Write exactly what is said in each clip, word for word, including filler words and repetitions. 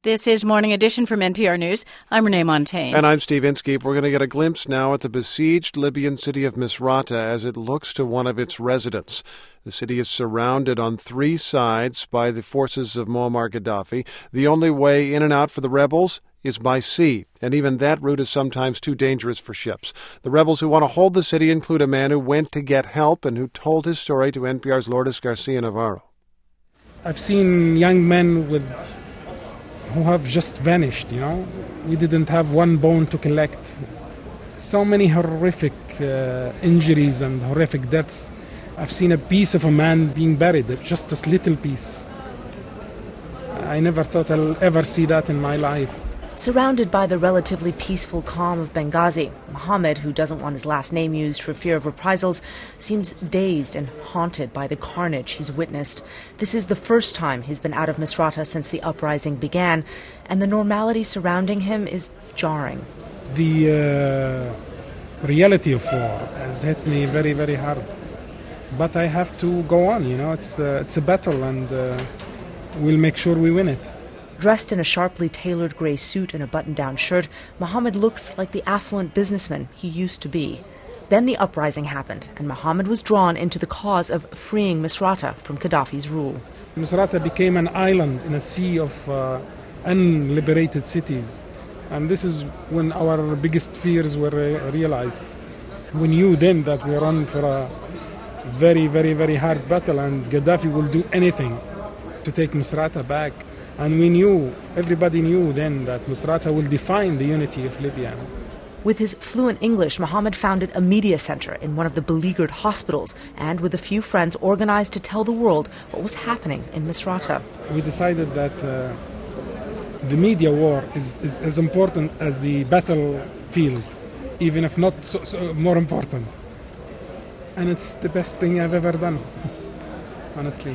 This is Morning Edition from N P R News. I'm Renee Montaigne. And I'm Steve Inskeep. We're going to get a glimpse now at the besieged Libyan city of Misrata as it looks to one of its residents. The city is surrounded on three sides by the forces of Muammar Gaddafi. The only way in and out for the rebels is by sea, and even that route is sometimes too dangerous for ships. The rebels who want to hold the city include a man who went to get help and who told his story to N P R's Lourdes Garcia Navarro. I've seen young men with who have just vanished, you know. We didn't have one bone to collect. So many horrific uh, injuries and horrific deaths. I've seen a piece of a man being buried, just a little piece. I never thought I'll ever see that in my life. Surrounded by the relatively peaceful calm of Benghazi, Mohammed, who doesn't want his last name used for fear of reprisals, seems dazed and haunted by the carnage he's witnessed. This is the first time he's been out of Misrata since the uprising began, and the normality surrounding him is jarring. The uh, reality of war has hit me very, very hard. But I have to go on, you know, it's, uh, it's a battle, and uh, we'll make sure we win it. Dressed in a sharply tailored grey suit and a button-down shirt, Mohammed looks like the affluent businessman he used to be. Then the uprising happened, and Mohammed was drawn into the cause of freeing Misrata from Gaddafi's rule. Misrata became an island in a sea of uh, unliberated cities. And this is when our biggest fears were uh, realized. We knew then that we were on for a very, very, very hard battle, and Gaddafi will do anything to take Misrata back. And we knew, everybody knew then, that Misrata will define the unity of Libya. With his fluent English, Mohammed founded a media center in one of the beleaguered hospitals and with a few friends organized to tell the world what was happening in Misrata. We decided that uh, the media war is, is as important as the battlefield, even if not so, so more important. And it's the best thing I've ever done, honestly.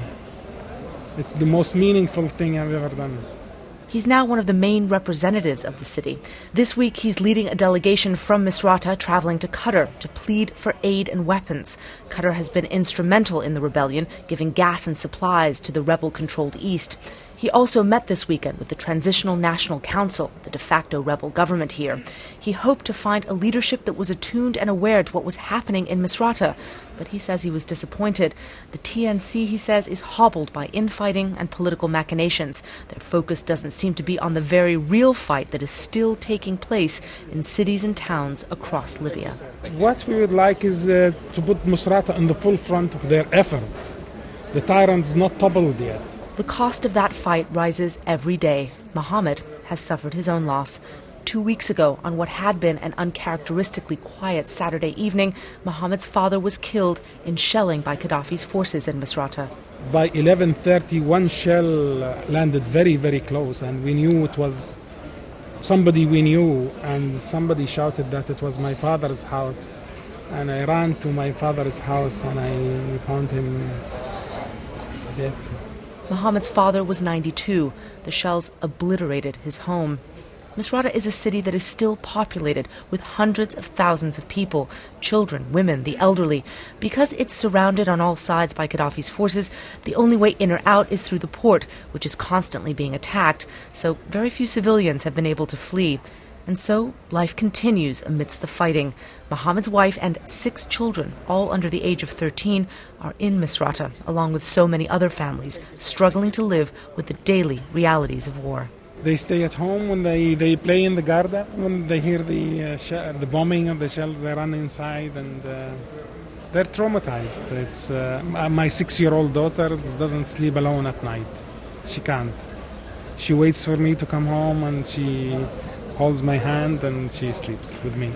It's the most meaningful thing I've ever done. He's now one of the main representatives of the city. This week, he's leading a delegation from Misrata traveling to Qatar to plead for aid and weapons. Qatar has been instrumental in the rebellion, giving gas and supplies to the rebel-controlled east. He also met this weekend with the Transitional National Council, the de facto rebel government here. He hoped to find a leadership that was attuned and aware to what was happening in Misrata. But he says he was disappointed. The T N C, he says, is hobbled by infighting and political machinations. Their focus doesn't seem to be on the very real fight that is still taking place in cities and towns across Libya. What we would like is uh, to put Misrata in the full front of their efforts. The tyrant is not toppled yet. The cost of that fight rises every day. Mohammed has suffered his own loss. Two weeks ago, on what had been an uncharacteristically quiet Saturday evening, Mohammed's father was killed in shelling by Gaddafi's forces in Misrata. By eleven thirty, one shell landed very, very close, and we knew it was somebody we knew, and somebody shouted that it was my father's house. And I ran to my father's house, and I found him dead. Mohammed's father was ninety-two. The shells obliterated his home. Misrata is a city that is still populated with hundreds of thousands of people, children, women, the elderly. Because it's surrounded on all sides by Gaddafi's forces, the only way in or out is through the port, which is constantly being attacked, so very few civilians have been able to flee. And so life continues amidst the fighting. Mohammed's wife and six children, all under the age of thirteen, are in Misrata, along with so many other families, struggling to live with the daily realities of war. They stay at home when they, they play in the garden. When they hear the uh, sh- the bombing of the shells, they run inside, and uh, they're traumatized. It's uh, my six-year-old daughter doesn't sleep alone at night. She can't. She waits for me to come home, and she holds my hand, and she sleeps with me.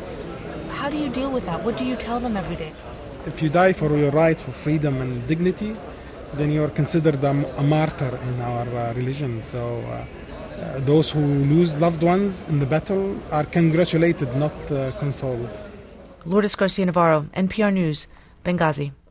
How do you deal with that? What do you tell them every day? If you die for your right for freedom and dignity, then you are considered a, a martyr in our uh, religion. So uh, uh, those who lose loved ones in the battle are congratulated, not uh, consoled. Lourdes Garcia Navarro, N P R News, Benghazi.